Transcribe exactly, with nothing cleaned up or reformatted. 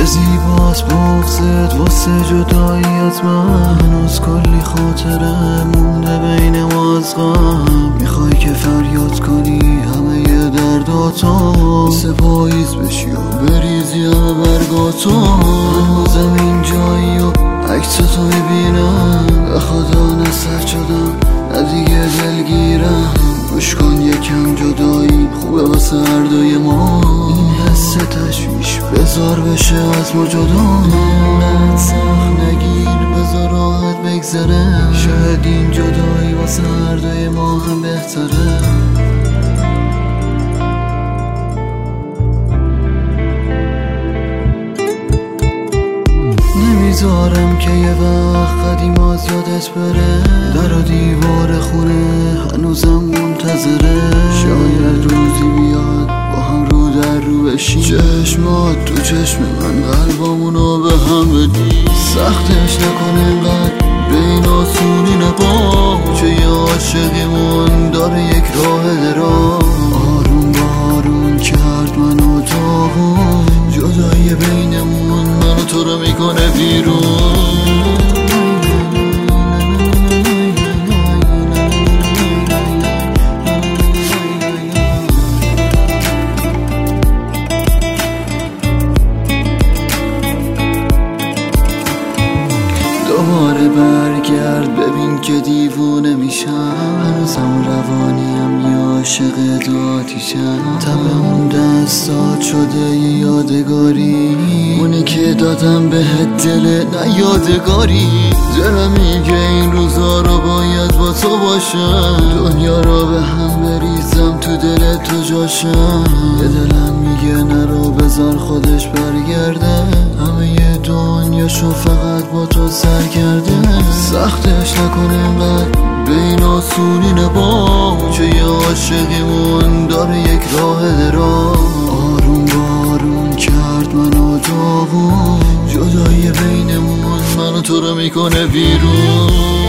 چه زیباست بغضت واسه جداییات، من هنوز کلی خاطره مونده بین ما از غم. میخوای که فریاد کنی همه ی درداتو، مثل پاییز بشی و بریزی همه برگاتو. هنوزم این جایی و عکس تو میبینم، به خدا نسرد شدم نه دیگه دلگیرم. گوش کن یکم جدایی خوبه واسه هر دوی ما، این حس تشویش بذار بشه از ما جدا. اینقدر سخت نگیر بذار راحت بگذره، شاید این جدایی واسه هر دوی ما هم بهتره. نمیذارم که یه وقت قدیم از یادت بره، در و دیوار خونه هنوزم منتظره. شاید روزی بیاد با هم رو در رو بشیم، چشمات تو چشم من قلبامونو به هم بدی. سختش نکن اینقدر به این آسونی نبا، چه یه عاشقیمون داره یک راه دراز. آروم بارون کرد منو تو، جدایی بینمون منو تو رو میکنه بیرون. دوباره برگرد ببین که دیوونه میشم، هنوزم روانیم یا عاشق دو آتیشم. تب اون دستات شده یه یادگاری، اونی که دادم بهت دل نه یادگاری. دلم میگه این روزا رو باید با تو باشم، دنیا رو به هم بریزم تو دل تو جاشم. یه دلم میگه نرو بذار خودش برگرده، همه یه دنیاشو فقط با تو سر کرده. سختش نکن اینقدر به این آسونی نبا، چه یه عاشقیمون داره یک راه دراز. آروم بارون کرد منو تو، جدایی بینمون منو تو رو میکنه بیرون.